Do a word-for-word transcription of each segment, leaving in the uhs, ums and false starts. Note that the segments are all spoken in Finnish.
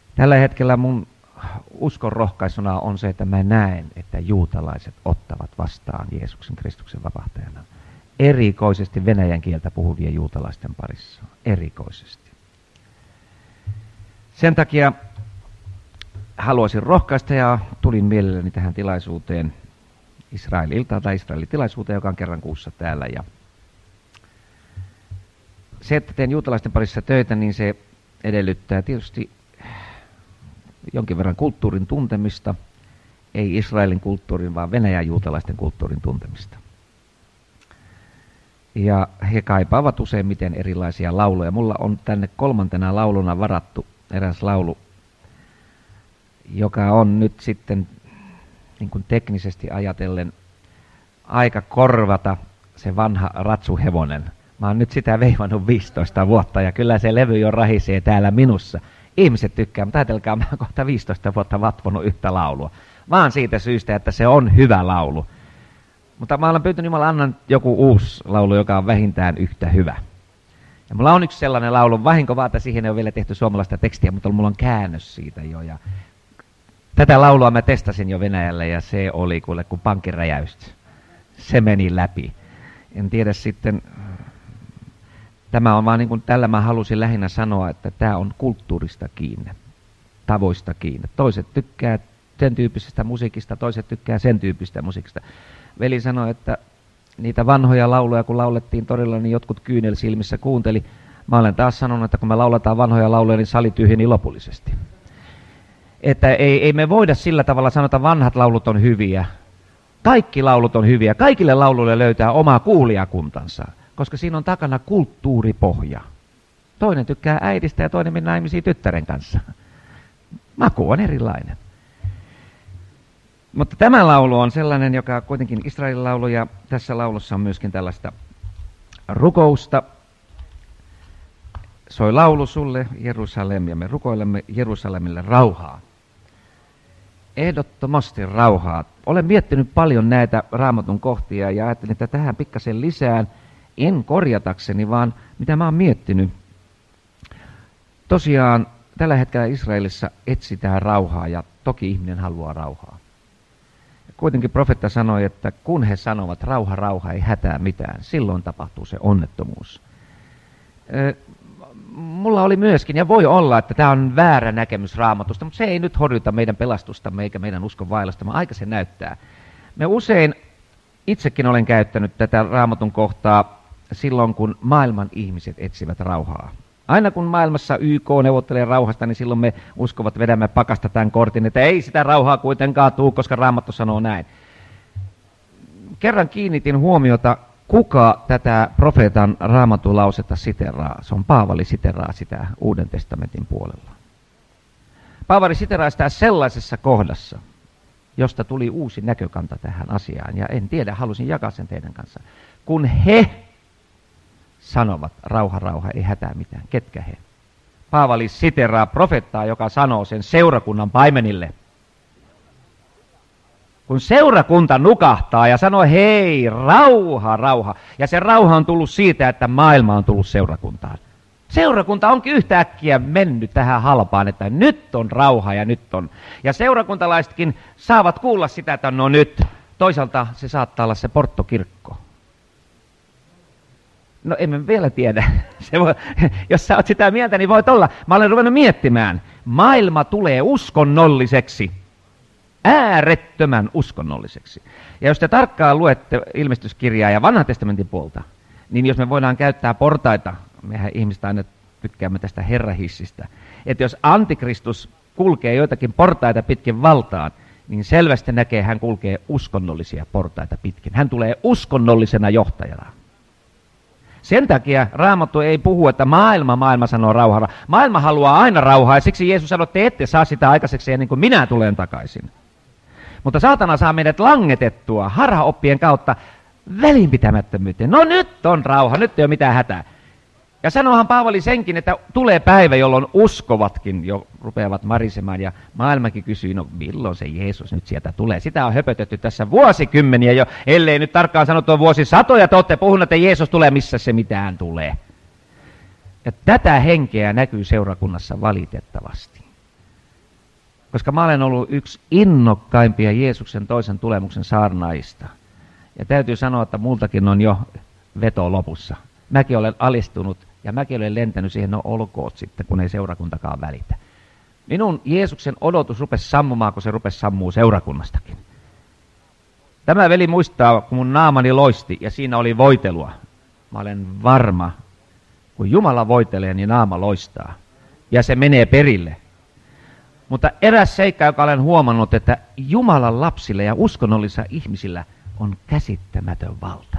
Tällä hetkellä mun uskon rohkaisuna on se, että mä näen, että juutalaiset ottavat vastaan Jeesuksen Kristuksen vapahtajana. Erikoisesti venäjän kieltä puhuvien juutalaisten parissa. Erikoisesti. Sen takia haluaisin rohkaista ja tulin mielelläni tähän tilaisuuteen Israelilta tai Israelin tilaisuuteen, joka on kerran kuussa täällä. Ja se, että teen juutalaisten parissa töitä, niin se edellyttää tietysti jonkin verran kulttuurin tuntemista, ei Israelin kulttuurin, vaan Venäjän juutalaisten kulttuurin tuntemista. Ja he kaipaavat useimmiten erilaisia lauluja. Mulla on tänne kolmantena lauluna varattu eräs laulu, joka on nyt sitten niin kuin teknisesti ajatellen aika korvata se vanha ratsuhevonen. Mä oon nyt sitä veivannut viisitoista vuotta ja kyllä se levy jo rahisee täällä minussa. Ihmiset tykkää, mutta ajatelkaa, mä oon kohta viisitoista vuotta vatvonut yhtä laulua. Vaan siitä syystä, että se on hyvä laulu. Mutta mä olen pyytänyt, Jumala, annan joku uusi laulu, joka on vähintään yhtä hyvä. Ja mulla on yksi sellainen laulu, vahinko vaan, että siihen ei ole vielä tehty suomalaista tekstiä, mutta mulla on käännös siitä jo. Ja tätä laulua mä testasin jo Venäjällä ja se oli kuule kuin pankkiräjäystä. Se meni läpi. En tiedä sitten, tämä on vaan niin kuin tällä mä halusin lähinnä sanoa, että tämä on kulttuurista kiinni, tavoista kiinni. Toiset tykkää sen tyyppisestä musiikista, toiset tykkää sen tyyppisestä musiikista. Veli sanoi, että niitä vanhoja lauluja, kun laulettiin todella, niin jotkut kyynelsilmissä kuunteli. Mä olen taas sanonut, että kun me lauletaan vanhoja lauluja, niin sali tyhjeni lopullisesti. Että ei, ei me voida sillä tavalla sanoa, että vanhat laulut on hyviä. Kaikki laulut on hyviä. Kaikille lauluille löytää omaa kuulijakuntansa, koska siinä on takana kulttuuripohja. Toinen tykkää äidistä ja toinen mennä naimisiin tyttären kanssa. Maku on erilainen. Mutta tämä laulu on sellainen, joka kuitenkin Israelin laulu, ja tässä laulussa on myöskin tällaista rukousta. Soi laulu sulle, Jerusalem, ja me rukoilemme Jerusalemille rauhaa. Ehdottomasti rauhaa. Olen miettinyt paljon näitä Raamatun kohtia ja ajattelin, että tähän pikkasen lisään, en korjatakseni, vaan mitä mä oon miettinyt. Tosiaan tällä hetkellä Israelissa etsitään rauhaa ja toki ihminen haluaa rauhaa. Kuitenkin profeetta sanoi, että kun he sanovat rauha, rauha, ei hätää mitään, silloin tapahtuu se onnettomuus. Mulla oli myöskin, ja voi olla, että tämä on väärä näkemys Raamatusta, mutta se ei nyt horjuta meidän pelastustamme eikä meidän uskon vaellustamme, aika se näyttää. Me usein, itsekin olen käyttänyt tätä Raamatun kohtaa silloin, kun maailman ihmiset etsivät rauhaa. Aina kun maailmassa Y K neuvottelee rauhasta, niin silloin me uskovat vedämme pakasta tämän kortin, että ei sitä rauhaa kuitenkaan tule, koska Raamattu sanoo näin. Kerran kiinnitin huomiota, kuka tätä profeetan Raamatun lausetta siteraa. Se on Paavali siteraa sitä Uuden testamentin puolella. Paavali siteraa sitä sellaisessa kohdassa, josta tuli uusi näkökanta tähän asiaan. Ja en tiedä, halusin jakaa sen teidän kanssa. Kun he sanovat, rauha, rauha, ei hätää mitään. Ketkä he? Paavali siteraa profeettaa, joka sanoo sen seurakunnan paimenille. Kun seurakunta nukahtaa ja sanoo, hei, rauha, rauha. Ja se rauha on tullut siitä, että maailma on tullut seurakuntaan. Seurakunta onkin yhtäkkiä mennyt tähän halpaan, että nyt on rauha ja nyt on. Ja seurakuntalaisetkin saavat kuulla sitä, että no nyt. Toisaalta se saattaa olla se porttokirkko. No emme vielä tiedä. Se voi, jos sä oot sitä mieltä, niin voit olla. Mä olen ruvennut miettimään. Maailma tulee uskonnolliseksi. Äärettömän uskonnolliseksi. Ja jos te tarkkaan luette ilmestyskirjaa ja vanhan testamentin puolta, niin jos me voidaan käyttää portaita, mehän ihmiset aina tykkäämme tästä herrahissistä, että jos antikristus kulkee joitakin portaita pitkin valtaan, niin selvästi näkee, hän kulkee uskonnollisia portaita pitkin. Hän tulee uskonnollisena johtajana. Sen takia Raamattu ei puhu, että maailma, maailma sanoo rauhaa. Maailma haluaa aina rauhaa ja siksi Jeesus sanoi, että te ette saa sitä aikaiseksi ennen kuin minä tulen takaisin. Mutta saatana saa meidät langetettua harhaoppien kautta välinpitämättömyyteen. No nyt on rauha, nyt ei ole mitään hätää. Ja sanohan Paavali senkin, että tulee päivä, jolloin uskovatkin jo rupeavat marisemaan ja maailmakin kysyy, no milloin se Jeesus nyt sieltä tulee. Sitä on höpötetty tässä vuosikymmeniä jo, ellei nyt tarkkaan sanottua vuosisatoja, te olette puhuneet, että Jeesus tulee, missä se mitään tulee. Ja tätä henkeä näkyy seurakunnassa valitettavasti. koska mä olen ollut yksi innokkaimpia Jeesuksen toisen tulemuksen saarnaajista. Ja täytyy sanoa, että multakin on jo veto lopussa. Mäkin olen alistunut ja mäkin olen lentänyt siihen, no olkoot sitten, kun ei seurakuntakaan välitä. Minun Jeesuksen odotus rupesi sammumaan, kun se rupesi sammuu seurakunnastakin. Tämä veli muistaa, kun mun naamani loisti ja siinä oli voitelua. Mä olen varma, kun Jumala voitelee, niin naama loistaa. Ja se menee perille. Mutta eräs seikka, joka olen huomannut, että Jumalan lapsilla ja uskonnollisilla ihmisillä on käsittämätön valta.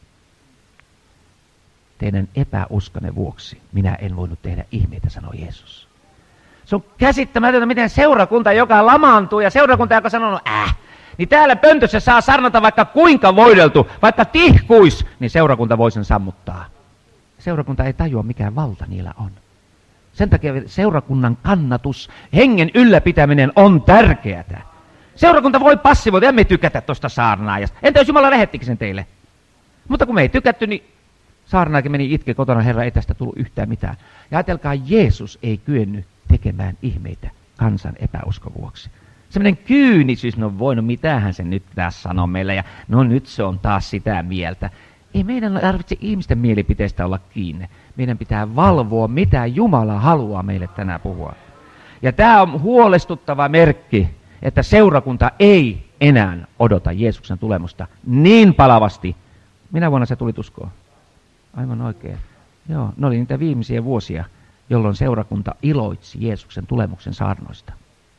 Teidän epäuskonne vuoksi minä en voinut tehdä ihmeitä, sanoo Jeesus. Se on käsittämätöntä, miten seurakunta, joka lamaantuu ja seurakunta, joka sanoo, äh, niin täällä pöntössä saa sarnata vaikka kuinka voideltu, vaikka tihkuis, niin seurakunta voi sen sammuttaa. Seurakunta ei tajua, mikä valta niillä on. Sen takia seurakunnan kannatus, hengen ylläpitäminen on tärkeää. Seurakunta voi passivoida, emme tykätä tuosta saarnaajasta. Entä jos Jumala lähettikin sen teille? Mutta kun me ei tykätty, niin saarnaakin meni itke kotona, Herra, ei tästä tullut yhtään mitään. Ja ajatelkaa, Jeesus ei kyennyt tekemään ihmeitä kansan epäuskon vuoksi. Sellainen kyynisyys, no voi, no mitähän se nyt tässä sanoo meille, ja no nyt se on taas sitä mieltä. Ei meidän tarvitse ihmisten mielipiteistä olla kiinni. Meidän pitää valvoa, mitä Jumala haluaa meille tänään puhua. Ja tämä on huolestuttava merkki, että seurakunta ei enää odota Jeesuksen tulemusta niin palavasti. Minä vuonna se tuli uskoon? Aivan oikein. Joo, ne oli niitä viimeisiä vuosia, jolloin seurakunta iloitsi Jeesuksen tulemuksen saarnoista.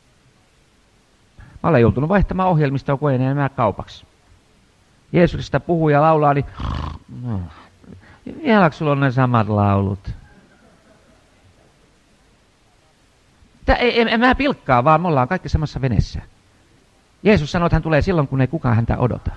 Mä olen joutunut vaihtamaan ohjelmistoa, kun ei enää kaupaksi. Jeesuksesta puhuu ja laulaa, niin no, vieläkö sulla on ne samat laulut? Tää, ei, en, en mä pilkkaa, vaan me ollaan kaikki samassa veneessä. Jeesus sanoi, että hän tulee silloin, kun ei kukaan häntä odota.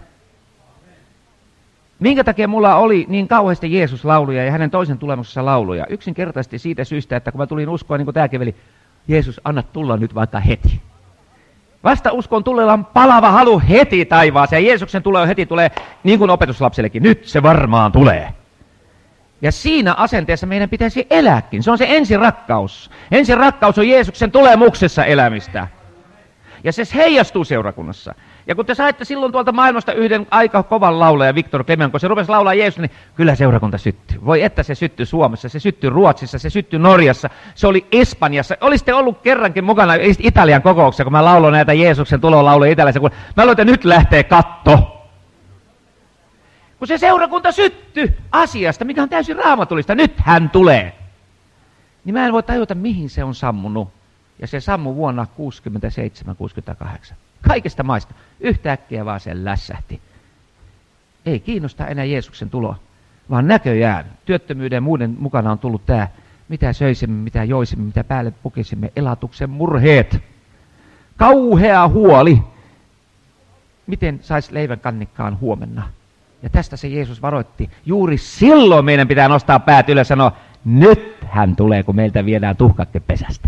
Minkä takia mulla oli niin kauheasti Jeesus-lauluja ja hänen toisen tulemuksessa lauluja? Yksinkertaisesti siitä syystä, että kun mä tulin uskoon, niin kuin tämäkin veli, Jeesus, anna tulla nyt vaikka heti. Vasta uskon tulella on palava halu heti taivaaseen. Jeesuksen tulee heti tulee, niin kuin opetuslapsillekin. Nyt se varmaan tulee. Ja siinä asenteessa meidän pitäisi elääkin. Se on se ensirakkaus. Ensirakkaus on Jeesuksen tulemuksessa elämistä. Ja se heijastuu seurakunnassa. Ja kun te saitte silloin tuolta maailmasta yhden aika kovan laulaja, Viktor Klemen, kun se rupesi laulaa Jeesusta, niin kyllä seurakunta syttyi. Voi että se syttyi Suomessa, se syttyi Ruotsissa, se syttyi Norjassa, se oli Espanjassa. Olisitte ollut kerrankin mukana Italian kokouksessa, kun mä lauloin näitä Jeesuksen tulolauluja Italiassa, kun mä luulen, että nyt lähtee katto. Kun se seurakunta syttyi asiasta, mikä on täysin raamatullista, nyt hän tulee. Niin mä en voi tajuta, mihin se on sammunut. Ja se sammui vuonna kuusikymmentäseitsemän kuusikymmentäkahdeksan. Kaikista maista. Yhtäkkiä vaan se lässähti. Ei kiinnosta enää Jeesuksen tulo, vaan näköjään. Työttömyyden ja muiden mukana on tullut tämä, mitä söisimme, mitä joisimme, mitä päälle pukisimme, elatuksen murheet. Kauhea huoli. Miten sais leivän kannikkaan huomenna? Ja tästä se Jeesus varoitti. Juuri silloin meidän pitää nostaa päät ylös ja sanoa, nyt hän tulee, kun meiltä viedään tuhkakke pesästä.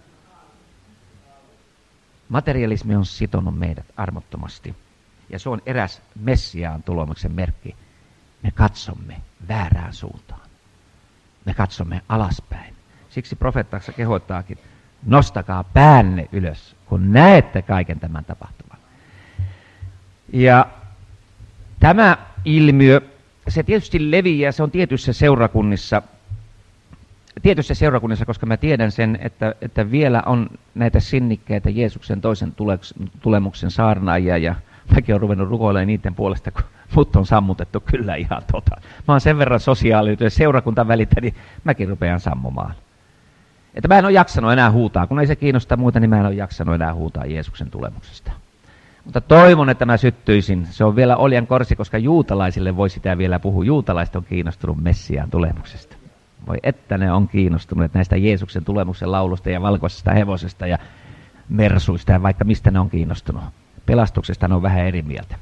Materialismi on sitonut meidät armottomasti. Ja se on eräs Messiaan tulemuksen merkki. Me katsomme väärään suuntaan. Me katsomme alaspäin. Siksi profeettaksi kehoittaakin, nostakaa päänne ylös, kun näette kaiken tämän tapahtuvan. Ja tämä ilmiö, se tietysti leviää, se on tietyissä seurakunnissa, tietyissä seurakunnissa, koska mä tiedän sen, että, että vielä on näitä sinnikkeitä Jeesuksen toisen tulemuksen saarnaajia, ja mäkin olen ruvennut rukoilemaan niiden puolesta, kun mut on sammutettu kyllä ihan tota. Mä oon sen verran sosiaalinen, seurakunta välitä, niin mäkin rupean sammumaan. Että mä en ole jaksanut enää huutaa, kun ei se kiinnosta muuta, niin mä en ole jaksanut enää huutaa Jeesuksen tulemuksesta. Mutta toivon, että mä syttyisin. Se on vielä oljan korsi, koska juutalaisille voi sitä vielä puhua. Juutalaiset on kiinnostunut Messiaan tulemuksesta. Voi että ne on kiinnostuneet näistä Jeesuksen tulemuksen laulusta ja valkoisesta hevosesta ja mersuista ja vaikka mistä ne on kiinnostunut. Pelastuksesta ne on vähän eri mieltä.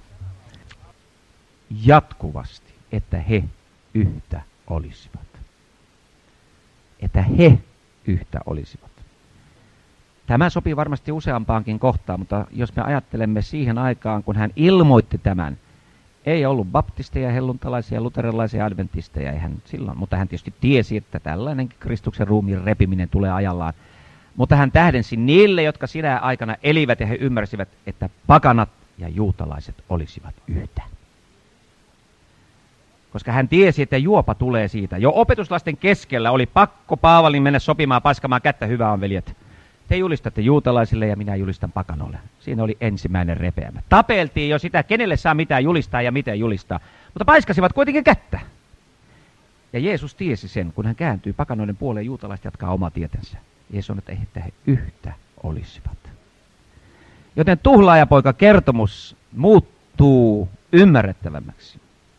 Jatkuvasti, että he yhtä olisivat. Että he yhtä olisivat. Tämä sopii varmasti useampaankin kohtaan, mutta jos me ajattelemme siihen aikaan, kun hän ilmoitti tämän, ei ollut baptisteja, helluntalaisia, luterilaisia, adventisteja, ei hän silloin, mutta hän tietysti tiesi, että tällainen Kristuksen ruumiin repiminen tulee ajallaan. Mutta hän tähdensi niille, jotka sinä aikana elivät, ja he ymmärsivät, että pakanat ja juutalaiset olisivat yhtä. Koska hän tiesi, että juopa tulee siitä. Jo opetuslasten keskellä oli pakko Paavalin mennä sopimaan, paiskamaan kättä, hyvä on veljet. Te julistatte juutalaisille ja minä julistan pakanoille. Siinä oli ensimmäinen repeämä. Tapeltiin jo sitä, kenelle saa mitään julistaa ja miten julistaa. Mutta paiskasivat kuitenkin kättä. Ja Jeesus tiesi sen, kun hän kääntyy pakanoiden puoleen, juutalaiset jatkaa omaa tietensä. Jeesus on, että he yhtä olisivat. Joten tuhlaajapoika kertomus muuttuu ymmärrettävämmäksi.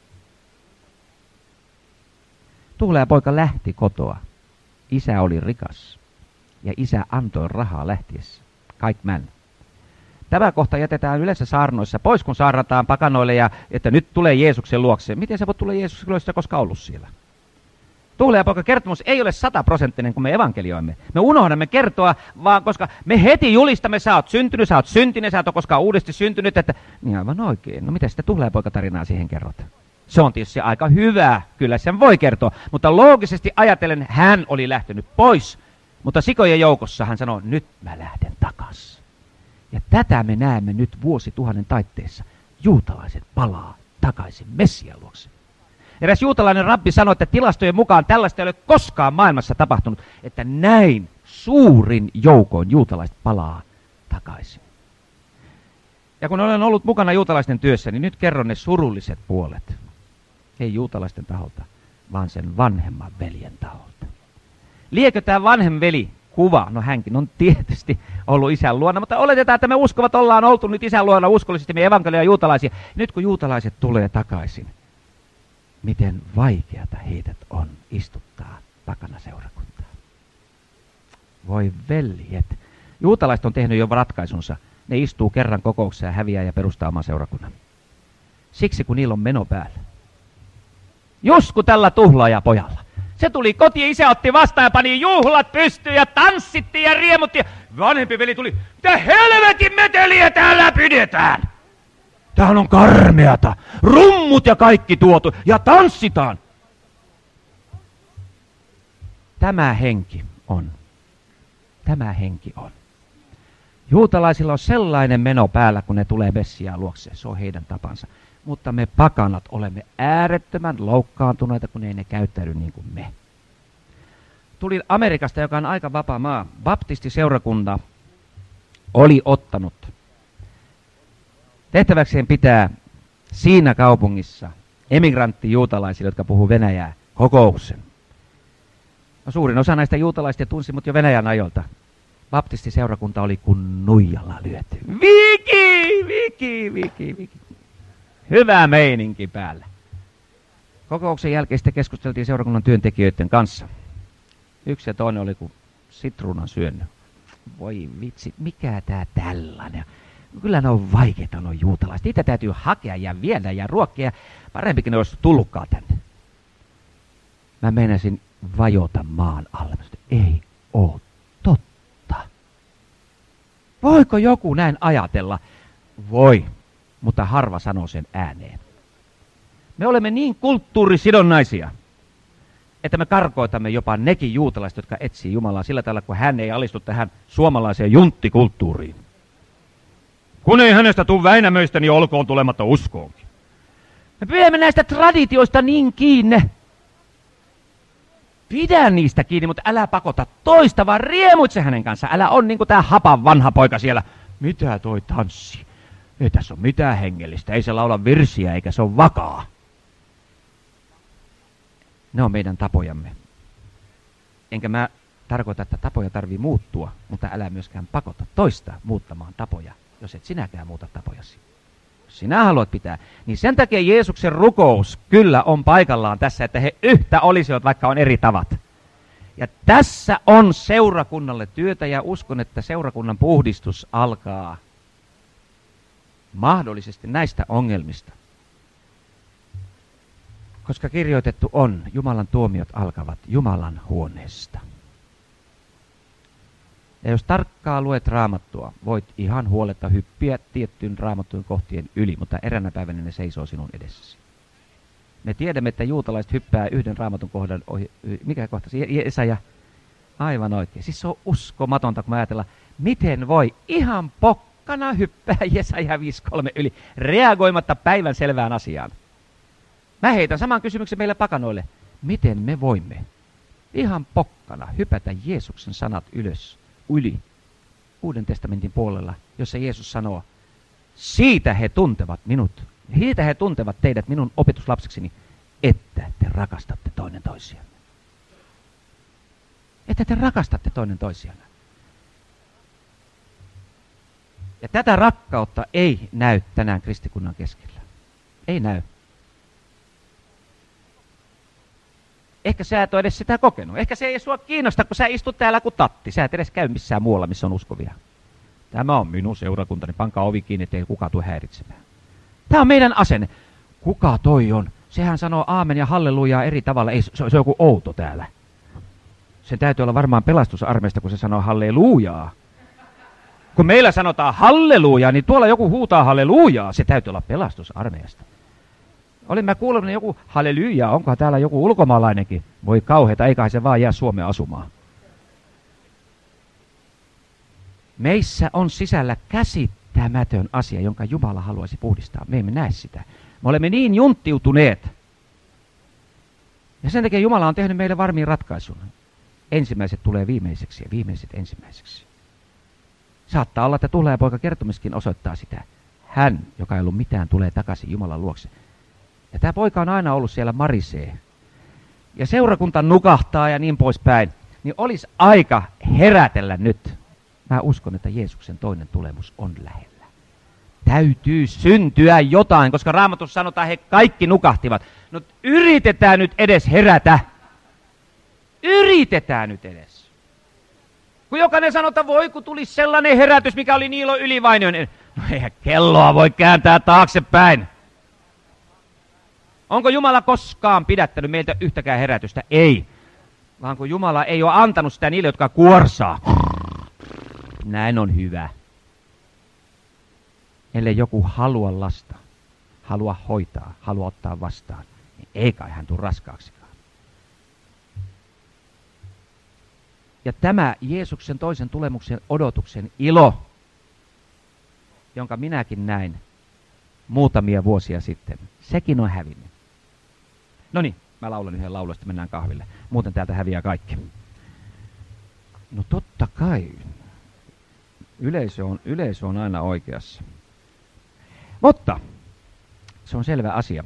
Tuhlaajapoika lähti kotoa. Isä oli rikas ja isä antoi rahaa lähtiessä. Kaik män. Tämä kohta jätetään yleensä saarnoissa pois, kun saarnataan pakanoille, ja että nyt tulee Jeesuksen luokse. Miten se voi tulla Jeesuksen luokse, koska ollut siellä? Tuhlaajapoika kertomus ei ole sataprosenttinen, kun me evankelioimme. Me unohdamme kertoa, vaan koska me heti julistamme, sä oot syntynyt, sä oot syntinen, sä oot koskaan uudesti syntynyt, että niin aivan oikein. No mitä sitä tuhlaajapoikatarinaa siihen kerrot? Se on tietysti aika hyvä, kyllä sen voi kertoa, mutta loogisesti ajatellen hän oli lähtenyt pois. Mutta sikojen joukossa hän sanoi, nyt mä lähden takas. Ja tätä me näemme nyt vuosituhannen taitteessa. Juutalaiset palaa takaisin Messian luokse. Eräs juutalainen rabbi sanoi, että tilastojen mukaan tällaista ei ole koskaan maailmassa tapahtunut, että näin suurin joukoin juutalaiset palaa takaisin. Ja kun olen ollut mukana juutalaisten työssä, niin nyt kerron ne surulliset puolet. Ei juutalaisten taholta, vaan sen vanhemman veljen taholta. Liekö tämä vanhem veli kuva? No hänkin on tietysti ollut isän luona, mutta oletetaan, että me uskovat ollaan oltu nyt isän luona uskollisesti, me evankelia juutalaisia. Nyt kun juutalaiset tulee takaisin, miten vaikeata heidät on istuttaa takana seurakuntaa. Voi veljet. Juutalaiset on tehnyt jo ratkaisunsa. Ne istuu kerran kokouksessa ja häviää ja perustaa oman seurakunnan. Siksi kun niillä on meno päällä. Just kun tällä tuhlaajapojalla. Se tuli kotiin, isä otti vastaan ja pani juhlat pystyyn ja tanssittiin ja riemutti. Ja vanhempi veli tuli, mitä helvetin meteliä täällä pidetään? Tämähän on karmeata. Rummut ja kaikki tuotu ja tanssitaan. Tämä henki on. Tämä henki on. Juutalaisilla on sellainen meno päällä, kun ne tulee Messiaan luokse. Se on heidän tapansa. Mutta me pakanat olemme äärettömän loukkaantuneita, kun ei ne käyttäydy niin kuin me. Tuli Amerikasta, joka on aika vapaa maa. Baptistiseurakunta oli ottanut tehtäväkseen pitää siinä kaupungissa emigrantti-juutalaisille, jotka puhuu venäjää, kokouksen. No, suurin osa näistä juutalaisista tunsi mut jo Venäjän ajolta. Baptistiseurakunta oli kun nuijalla lyöty. Viki, viki, viki, viki. Hyvä meininki päällä. Kokouksen jälkeen sitten keskusteltiin seurakunnan työntekijöiden kanssa. Yksi ja toinen oli kuin sitruunan syönyt. Voi vitsi, mikä tää tällainen? Kyllä ne on vaikeita, ne on juutalaiset. Niitä täytyy hakea ja viedä ja ruokkia. Parempikin ne olisi tullutkaan tänne. Mä meinasin vajota maan alle. Ei oo totta. Voiko joku näin ajatella? Voi, mutta harva sanoo sen ääneen. Me olemme niin kulttuurisidonnaisia, että me karkoitamme jopa nekin juutalaiset, jotka etsii Jumalaa sillä tavalla, kun hän ei alistu tähän suomalaiseen junttikulttuuriin. Kun ei hänestä tule Väinämöistä, niin olkoon tulematta uskoonkin. Me pidämme näistä traditioista niin kiinni. Pidä niistä kiinni, mutta älä pakota toista, vaan riemuitse hänen kanssa. Älä on niin kuin tää hapan vanha poika siellä. Mitä toi tanssi? Ei tässä ole mitään hengellistä. Ei se laula virsiä, eikä se ole vakaa. Ne on meidän tapojamme. Enkä mä tarkoita, että tapoja tarvii muuttua, mutta älä myöskään pakota toista muuttamaan tapoja, jos et sinäkään muuta tapojasi. Jos sinä haluat pitää, niin sen takia Jeesuksen rukous kyllä on paikallaan tässä, että he yhtä olisivat, vaikka on eri tavat. Ja tässä on seurakunnalle työtä, ja uskon, että seurakunnan puhdistus alkaa mahdollisesti näistä ongelmista. Koska kirjoitettu on, Jumalan tuomiot alkavat Jumalan huoneesta. Ja jos tarkkaan luet Raamattua, voit ihan huoletta hyppiä tiettyyn Raamattujen kohtien yli, mutta eränä päivänä ne seisoo sinun edessäsi. Me tiedämme, että juutalaiset hyppää yhden Raamatun kohdan ohi. Mikä kohta? Jesaja Aivan oikein. Siis se on uskomatonta, kun mä ajatellaan, miten voi ihan pokkana hyppää Jesaja viisi kolme yli, reagoimatta päivän selvään asiaan. Mä heitän saman kysymyksen meille pakanoille. Miten me voimme ihan pokkana hypätä Jeesuksen sanat ylös, yli, Uuden testamentin puolella, jossa Jeesus sanoo, siitä he tuntevat minut, siitä he tuntevat teidät minun opetuslapsekseni, että te rakastatte toinen toisianne. Että te rakastatte toinen toisianne. Ja tätä rakkautta ei näy tänään kristikunnan keskellä. Ei näy. Ehkä sä et ole edes sitä kokenut. Ehkä se ei sua kiinnosta, kun sä istut täällä kuin tatti. Sä et edes käy missään muualla, missä on uskovia. Tämä on minun seurakuntani. Pankaa ovi kiinni, ettei kukaan tule häiritsemään. Tämä on meidän asenne. Kuka toi on? Sehän sanoo aamen ja hallelujaa eri tavalla. Ei, se, se on joku outo täällä. Sen täytyy olla varmaan pelastusarmeista, kun se sanoo hallelujaa. Kun meillä sanotaan hallelujaa, niin tuolla joku huutaa hallelujaa. Se täytyy olla pelastusarmeijasta. Olin mä kuullut joku hallelujaa, onkohan täällä joku ulkomaalainenkin? Voi kauheeta, eiköhän se vaan jää Suomeen asumaan. Meissä on sisällä käsittämätön asia, jonka Jumala haluaisi puhdistaa. Me emme näe sitä. Me olemme niin junttiutuneet. Ja sen takia Jumala on tehnyt meille varmiin ratkaisun. Ensimmäiset tulee viimeiseksi ja viimeiset ensimmäiseksi. Saattaa olla, että Tuhlaajapoika kertomuskin osoittaa sitä. Hän, joka ei ollut mitään, tulee takaisin Jumalan luokse. Ja tämä poika on aina ollut siellä marisee. Ja seurakunta nukahtaa ja niin poispäin. Niin olisi aika herätellä nyt. Mä uskon, että Jeesuksen toinen tulemus on lähellä. Täytyy syntyä jotain, koska Raamatussa sanotaan, he kaikki nukahtivat. No yritetään nyt edes herätä. Yritetään nyt edes. Kun jokainen sanoo, että voi kun tulisi sellainen herätys, mikä oli Niilo Ylivainioinen. No eihän kelloa voi kääntää taaksepäin. Onko Jumala koskaan pidättänyt meiltä yhtäkään herätystä? Ei. Vaan kun Jumala ei ole antanut sitä niille, jotka kuorsaa. Näin on hyvä. Ellei joku halua lasta, halua hoitaa, halua ottaa vastaan, niin ei kai hän tule raskaaksikaan. Ja tämä Jeesuksen toisen tulemuksen odotuksen ilo, jonka minäkin näin muutamia vuosia sitten, sekin on hävinnyt. No niin, mä laulan yhden laulun, sitten mennään kahville. Muuten täältä häviää kaikki. No totta kai. Yleisö on, yleisö on aina oikeassa. Mutta se on selvä asia.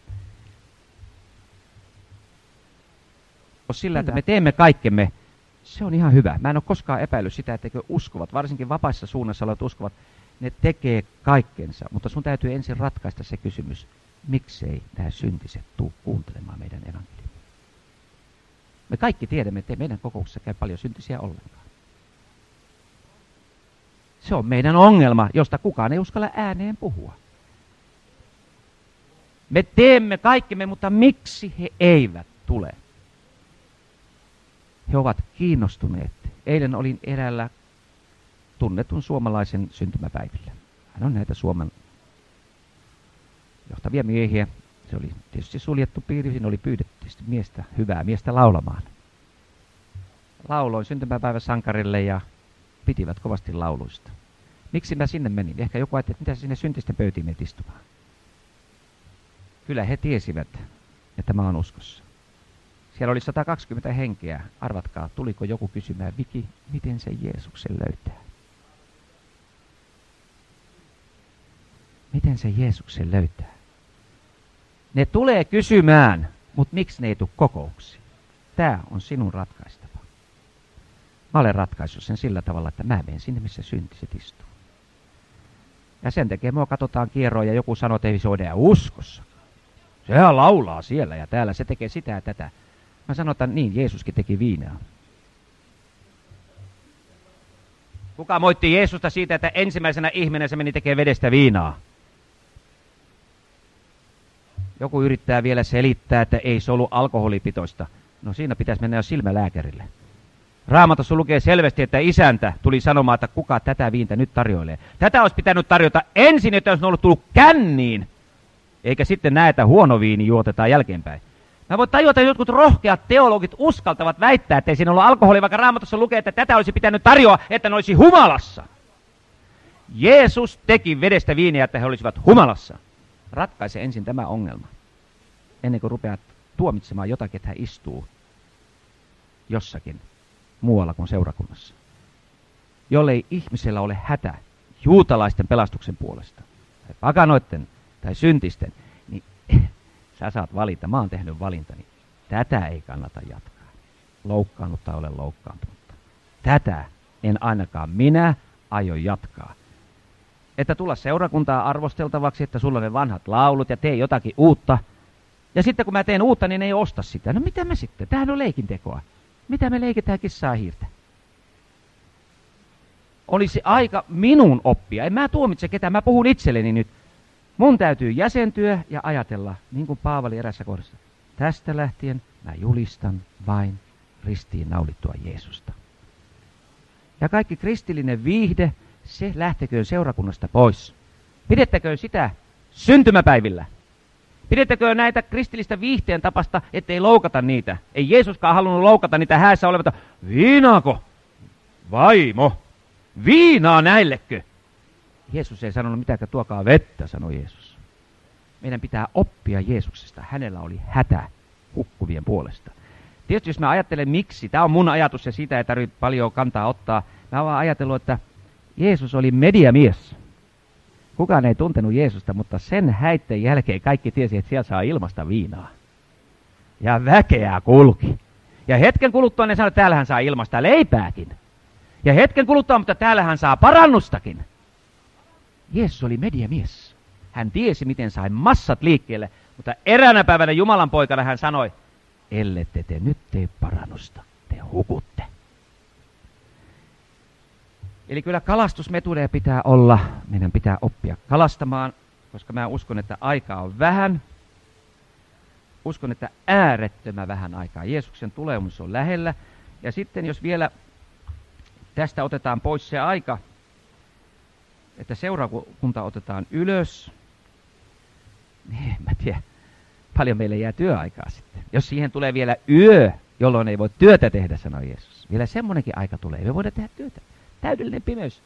Sillä, että me teemme kaikkemme, se on ihan hyvä. Mä en ole koskaan epäillyt sitä, etteikö uskovat, varsinkin vapaissa suunnassa olevat uskovat, ne tekee kaikkensa. Mutta sun täytyy ensin ratkaista se kysymys, miksei nämä syntiset tuu kuuntelemaan meidän evankeliumia. Me kaikki tiedämme, että meidän kokouksessa käy paljon syntisiä ollenkaan. Se on meidän ongelma, josta kukaan ei uskalla ääneen puhua. Me teemme kaikkemme, mutta miksi he eivät tule? He ovat kiinnostuneet. Eilen olin eräällä tunnetun suomalaisen syntymäpäivillä. Hän on näitä Suomen johtavia miehiä. Se oli tietysti suljettu piiri, siinä oli pyydetty miestä, hyvää miestä laulamaan. Lauloin syntymäpäivän sankarille ja pitivät kovasti lauluista. Miksi mä sinne menin? Ehkä joku ajatteli, että mitä sinne syntisten pöytiin menet istumaan. Kyllä he tiesivät, että mä oon uskossa. Siellä oli sata kaksikymmentä henkeä. Arvatkaa, tuliko joku kysymään, Viki, miten se Jeesuksen löytää? Miten se Jeesuksen löytää? Ne tulee kysymään, mutta miksi ne ei tule kokouksiin? Tämä on sinun ratkaistava. Mä olen ratkaissut sen sillä tavalla, että mä menen sinne, missä syntiset istuu. Ja sen takia mua katsotaan kierroon ja joku sanoo, että ei se ole enää uskossa. Sehän laulaa siellä ja täällä, se tekee sitä ja tätä. Mä sanon, että niin, Jeesuskin teki viinaa. Kuka moitti Jeesusta siitä, että ensimmäisenä ihminen se meni tekemään vedestä viinaa? Joku yrittää vielä selittää, että ei se ollut alkoholipitoista. No siinä pitäisi mennä jo silmälääkärille. Raamatussa lukee selvästi, että isäntä tuli sanomaan, että kuka tätä viintä nyt tarjoilee. Tätä olisi pitänyt tarjota ensin, että olisi ollut tullut känniin. Eikä sitten näe, että huono viini juotetaan jälkeenpäin. Mä voin tajuta, että jotkut rohkeat teologit uskaltavat väittää, että ei siinä ollut alkoholia, vaikka Raamatussa lukee, että tätä olisi pitänyt tarjoa, että ne olisi humalassa. Jeesus teki vedestä viiniä, että he olisivat humalassa. Ratkaise ensin tämä ongelma, ennen kuin rupeat tuomitsemaan jotakin, että hän istuu jossakin muualla kuin seurakunnassa. Jollei ihmisellä ole hätä juutalaisten pelastuksen puolesta, tai pakanoitten, tai syntisten, niin sä saat valita. Mä oon tehnyt valintani. Tätä ei kannata jatkaa. Loukkaannut tai ole loukkaantunutta. Tätä en ainakaan minä aio jatkaa. Että tulla seurakuntaa arvosteltavaksi, että sulla on ne vanhat laulut ja tee jotakin uutta. Ja sitten kun mä teen uutta, niin ei osta sitä. No mitä mä sitten? Tämähän on leikintekoa. Mitä me leikitään kissaa hiirtä? Olisi aika minun oppia. En mä tuomitse ketään, mä puhun itselleni nyt. Mun täytyy jäsentyä ja ajatella, niin kuin Paavali erässä kohdassa. Tästä lähtien mä julistan vain ristiin naulittua Jeesusta. Ja kaikki kristillinen viihde, se lähteköön seurakunnasta pois. Pidettäköön sitä syntymäpäivillä. Pidettäköön näitä kristillistä viihteen tapasta, ettei loukata niitä. Ei Jeesuskaan halunnut loukata niitä häässä olevata. Viinaako? Vaimo? Viinaa näillekö? Jeesus ei sanonut mitään, tuokaa vettä, sanoi Jeesus. Meidän pitää oppia Jeesuksesta. Hänellä oli hätä hukkuvien puolesta. Tietysti jos mä ajattelen miksi, tämä on mun ajatus ja siitä ei tarvitse paljon kantaa ottaa. Mä oon vaan ajatellut, että Jeesus oli mediamies. Kukaan ei tuntenut Jeesusta, mutta sen häitteen jälkeen kaikki tiesi, että siellä saa ilmasta viinaa. Ja väkeä kulki. Ja hetken kuluttua ne sanoi, että täällähän saa ilmasta leipääkin. Ja hetken kuluttua, mutta täällähän saa parannustakin. Jeesus oli mediamies. Hän tiesi, miten sai massat liikkeelle, mutta eräänä päivänä Jumalan poikana hän sanoi, ellette te nyt tee parannusta, te hukutte. Eli kyllä kalastusmetodeja pitää olla, meidän pitää oppia kalastamaan, koska mä uskon, että aikaa on vähän. Uskon, että äärettömän vähän aikaa. Jeesuksen tulemus on lähellä. Ja sitten jos vielä tästä otetaan pois se aika, että seurakunta otetaan ylös, niin en mä tiedä, paljon meille jää työaikaa sitten. Jos siihen tulee vielä yö, jolloin ei voi työtä tehdä, sanoi Jeesus. Vielä semmoinenkin aika tulee, me voidaan tehdä työtä. Täydellinen pimeys.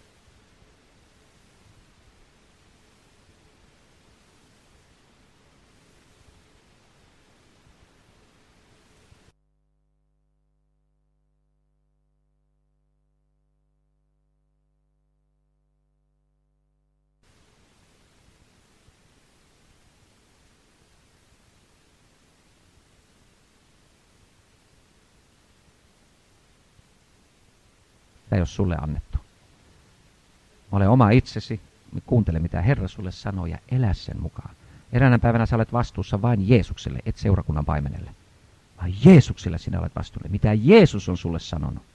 Tämä ei ole sulle annettu. Ole oma itsesi, kuuntele mitä Herra sulle sanoo ja elä sen mukaan. Eräänä päivänä sä olet vastuussa vain Jeesukselle, et seurakunnan paimenelle. Vaan Jeesukselle sinä olet vastuulle. Mitä Jeesus on sulle sanonut.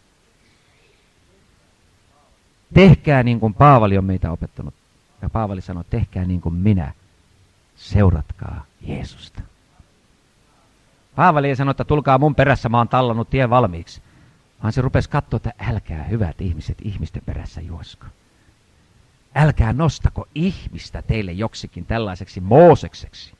Tehkää niin kuin Paavali on meitä opettanut. Ja Paavali sanoi, tehkää niin kuin minä. Seuratkaa Jeesusta. Paavali ei sano, että tulkaa mun perässä, mä oon tallannut tien valmiiksi. Vaan se rupesi katsoa, että älkää hyvät ihmiset ihmisten perässä juosko. Älkää nostako ihmistä teille joksikin tällaiseksi Moosekseksi.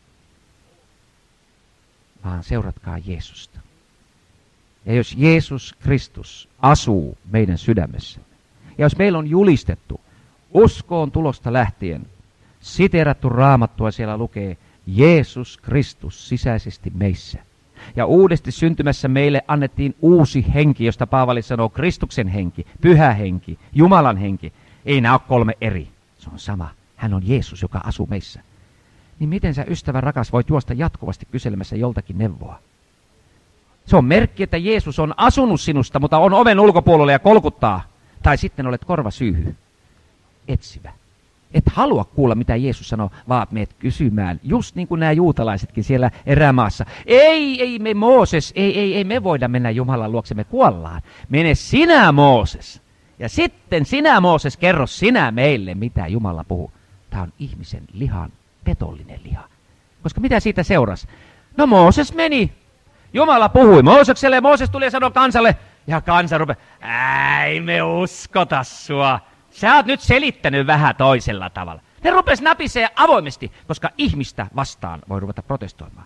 Vaan seuratkaa Jeesusta. Ja jos Jeesus Kristus asuu meidän sydämessämme, ja jos meillä on julistettu uskoon tulosta lähtien, siteerattu Raamattua, siellä lukee Jeesus Kristus sisäisesti meissä. Ja uudesti syntymässä meille annettiin uusi henki, josta Paavali sanoo Kristuksen henki, pyhä henki, Jumalan henki. Ei nämä ole kolme eri. Se on sama. Hän on Jeesus, joka asuu meissä. Niin miten sä, ystävä rakas, voit juosta jatkuvasti kyselemässä joltakin neuvoa? Se on merkki, että Jeesus on asunut sinusta, mutta on oven ulkopuolella ja kolkuttaa. Tai sitten olet korvasyyhy, etsivä. Et halua kuulla, mitä Jeesus sanoo, vaan meet kysymään, just niin kuin nämä juutalaisetkin siellä erämaassa. Ei, ei me Mooses, ei, ei, ei me voida mennä Jumalan luokse, me kuollaan. Mene sinä Mooses. Ja sitten sinä Mooses, kerro sinä meille, mitä Jumala puhuu. Tämä on ihmisen lihan petollinen liha. Koska mitä siitä seurasi? No Mooses meni. Jumala puhui Moosekselle ja Mooses tuli ja sanoi kansalle. Ja kansa rupesi, ei me uskota sua. Sä oot nyt selittänyt vähän toisella tavalla. Ne rupes napisee avoimesti, koska ihmistä vastaan voi ruveta protestoimaan.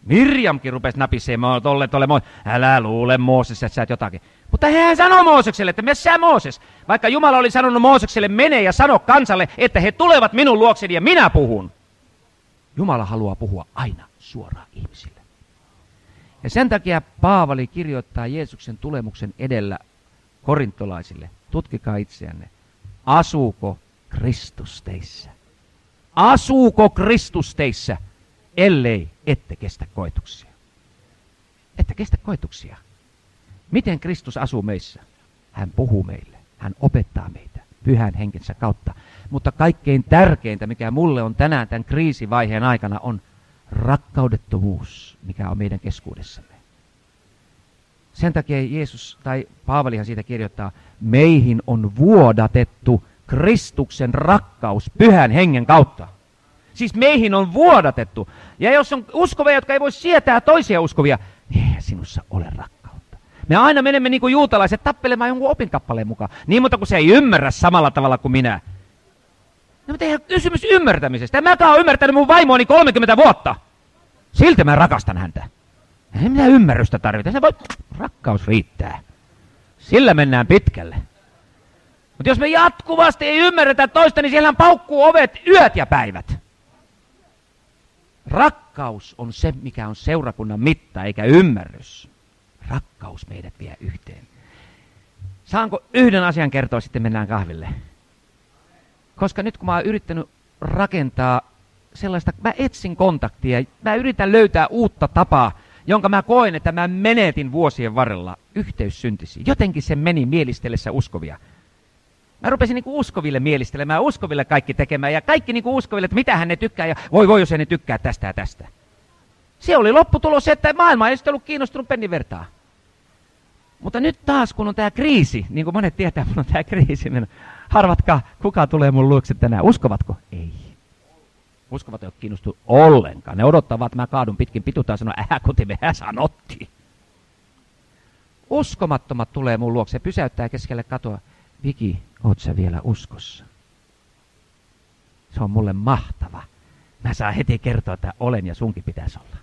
Mirjamkin rupesi napisemaan tolle tolle moi. Älä luule Mooses, että sä et jotakin. Mutta hän sanoi Moosekselle, että mene sä Mooses. Vaikka Jumala oli sanonut Moosekselle, mene ja sano kansalle, että he tulevat minun luokseni ja minä puhun. Jumala haluaa puhua aina suoraan ihmisille. Ja sen takia Paavali kirjoittaa Jeesuksen tulemuksen edellä korintolaisille. Tutkikaa itseänne. Asuuko Kristus teissä? Asuuko Kristus teissä, ellei ette kestä koetuksia? Ette kestä koetuksia. Miten Kristus asuu meissä? Hän puhuu meille. Hän opettaa meitä pyhän henkensä kautta. Mutta kaikkein tärkeintä, mikä mulle on tänään tämän kriisivaiheen aikana, on rakkaudettomuus, mikä on meidän keskuudessamme. Sen takia Jeesus, tai Paavalihan siitä kirjoittaa, meihin on vuodatettu Kristuksen rakkaus pyhän hengen kautta. Siis meihin on vuodatettu. Ja jos on uskovia, jotka ei voi sietää toisia uskovia, niin eihän sinussa ole rakkautta. Me aina menemme niin kuin juutalaiset tappelemaan jonkun opinkappaleen mukaan. Niin, mutta kun se ei ymmärrä samalla tavalla kuin minä. No, mutta eihän kysymys ymmärtämisestä. En mäkään ole ymmärtänyt mun vaimoani kolmekymmentä vuotta. Silti mä rakastan häntä. Ei minä ymmärrystä tarvita. Se voi... Rakkaus riittää. Sillä mennään pitkälle. Mutta jos me jatkuvasti ei ymmärretä toista, niin siellähän paukkuu ovet yöt ja päivät. Rakkaus on se, mikä on seurakunnan mitta, eikä ymmärrys. Rakkaus meidät vie yhteen. Saanko yhden asian kertoa, sitten mennään kahville? Koska nyt kun mä oon yrittänyt rakentaa sellaista, mä etsin kontaktia, mä yritän löytää uutta tapaa, jonka mä koen, että mä menetin vuosien varrella yhteyssyntisiin. Jotenkin se meni mielistellessä uskovia. Mä rupesin niinku uskoville mielistelemään, uskoville kaikki tekemään ja kaikki niinku uskoville, että mitähän ne tykkää ja voi voi jos ei ne tykkää tästä ja tästä. Se oli lopputulos, että maailma ei sitten ollut kiinnostunut pennin vertaa. Mutta nyt taas kun on tää kriisi, niin kuin monet tietää, kun on tää kriisi, niin harvatkaa, kuka tulee mun luokse tänään. Uskovatko? Ei. Uskovat ei ole kiinnostunut ollenkaan. Ne odottavat, että mä kaadun pitkin pituutta ja sanoo, ähä koti, mehän sanottiin. Uskomattomat tulee mun luokse, pysäyttää keskelle katoa. Viki, oot sä vielä uskossa? Se on mulle mahtava. Mä saan heti kertoa, että olen ja sunkin pitäisi olla.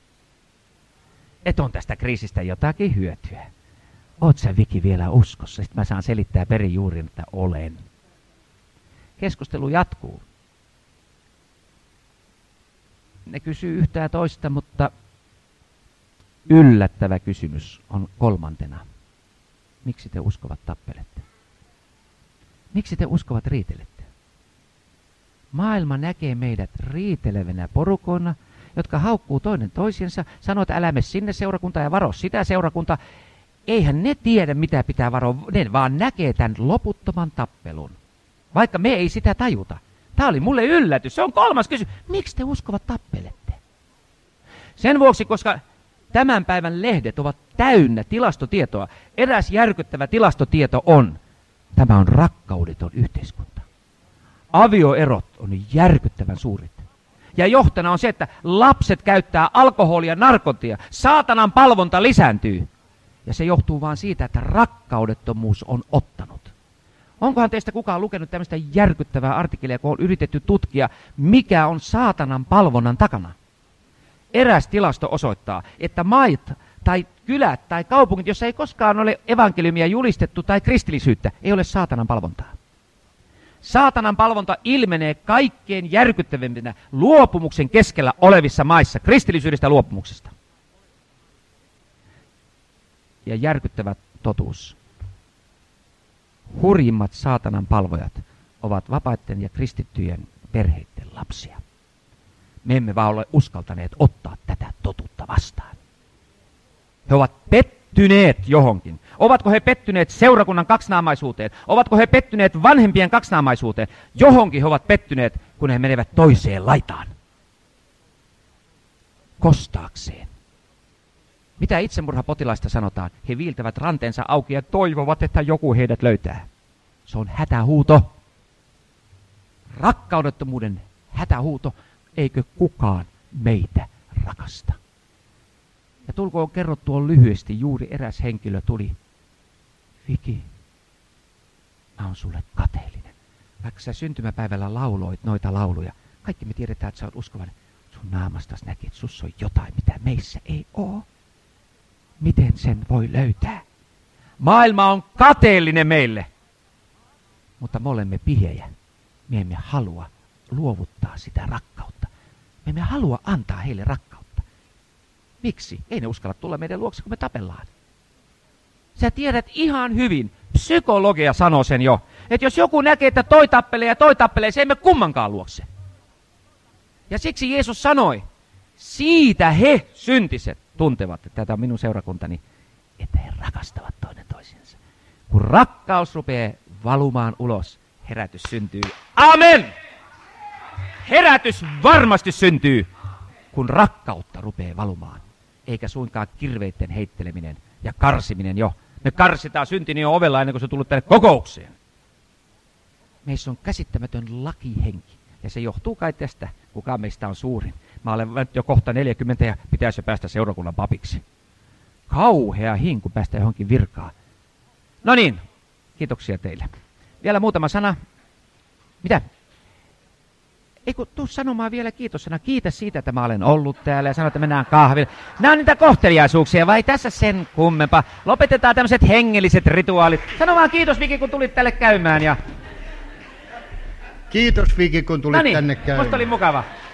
Et on tästä kriisistä jotakin hyötyä. Oot sä Viki vielä uskossa? Sitten mä saan selittää perijuurin, että olen. Keskustelu jatkuu. Ne kysyy yhtään toista, mutta yllättävä kysymys on kolmantena. Miksi te uskovat tappelette? Miksi te uskovat riitelette? Maailma näkee meidät riitelevänä porukoina, jotka haukkuu toinen toisiensa, sanoo, että älä mene sinne seurakuntaan ja varo sitä seurakuntaa. Eihän ne tiedä, mitä pitää varoa, ne vaan näkee tämän loputtoman tappelun. Vaikka me ei sitä tajuta. Tämä oli mulle yllätys. Se on kolmas kysymys. Miksi te uskovat tappelette? Sen vuoksi, koska tämän päivän lehdet ovat täynnä tilastotietoa. Eräs järkyttävä tilastotieto on, tämä on rakkaudeton yhteiskunta. Avioerot on järkyttävän suurit. Ja johtana on se, että lapset käyttää alkoholia ja narkotia. Saatanan palvonta lisääntyy. Ja se johtuu vaan siitä, että rakkaudettomuus on ottanut. Onkohan teistä kukaan lukenut tämmöistä järkyttävää artikkelia, kun on yritetty tutkia, mikä on saatanan palvonnan takana? Eräs tilasto osoittaa, että maat tai kylät tai kaupungit, jossa ei koskaan ole evankeliumia julistettu tai kristillisyyttä, ei ole saatanan palvontaa. Saatanan palvonta ilmenee kaikkein järkyttävimpinä luopumuksen keskellä olevissa maissa, kristillisyydestä luopumuksesta. Ja järkyttävä totuus. Hurjimmat saatanan palvojat ovat vapaiden ja kristittyjen perheiden lapsia. Me emme vaan ole uskaltaneet ottaa tätä totuutta vastaan. He ovat pettyneet johonkin. Ovatko he pettyneet seurakunnan kaksinaamaisuuteen? Ovatko he pettyneet vanhempien kaksinaamaisuuteen? Johonkin he ovat pettyneet, kun he menevät toiseen laitaan. Kostaakseen. Mitä itsemurhapotilaista sanotaan? He viiltävät ranteensa auki ja toivovat, että joku heidät löytää. Se on hätähuuto. Rakkaudettomuuden hätähuuto. Eikö kukaan meitä rakasta? Ja tulkoon kerrottua lyhyesti, juuri eräs henkilö tuli. Viki, mä oon sulle kateellinen. Vaikka sä syntymäpäivällä lauloit noita lauluja, kaikki me tiedetään, että sä oot uskovainen. Sun Sun naamastas näki, että sus on jotain, mitä meissä ei oo. Miten sen voi löytää? Maailma on kateellinen meille. Mutta me olemme pihejä. Me emme halua luovuttaa sitä rakkautta. Me emme halua antaa heille rakkautta. Miksi? Ei ne uskalla tulla meidän luokse, kun me tapellaan. Sä tiedät ihan hyvin, psykologia sanoo sen jo, että jos joku näkee, että toi tappelee ja toi tappelee, se ei mene kummankaan luokse. Ja siksi Jeesus sanoi, siitä he syntiset tuntevat, että tämä on minun seurakuntani, että he rakastavat toinen toisensa. Kun rakkaus rupeaa valumaan ulos, herätys syntyy. Amen! Herätys varmasti syntyy, kun rakkautta rupeaa valumaan, eikä suinkaan kirveitten heitteleminen ja karsiminen jo. Me karsitaan syntini jo ovella ennen kuin se on tullut tänne kokoukseen. Meissä on käsittämätön lakihenki, ja se johtuu kai tästä, kuka meistä on suurin. Mä olen jo kohta neljäkymmentä ja pitäisi jo päästä seurakunnan papiksi. Kauhea hinku päästä johonkin virkaan. No niin, kiitoksia teille. Vielä muutama sana. Mitä? Eikö tuu sanomaan vielä kiitossana. Kiitos siitä, että mä olen ollut täällä ja sano, että mennään kahville. Nämä on niitä kohteliaisuuksia, vai tässä sen kummempaa. Lopetetaan tämmöiset hengelliset rituaalit. Sano vaan kiitos, Viki, kun tulit tälle käymään. Ja... Kiitos, Viki, kun tulit Noniin, tänne käymään. musta oli mukava.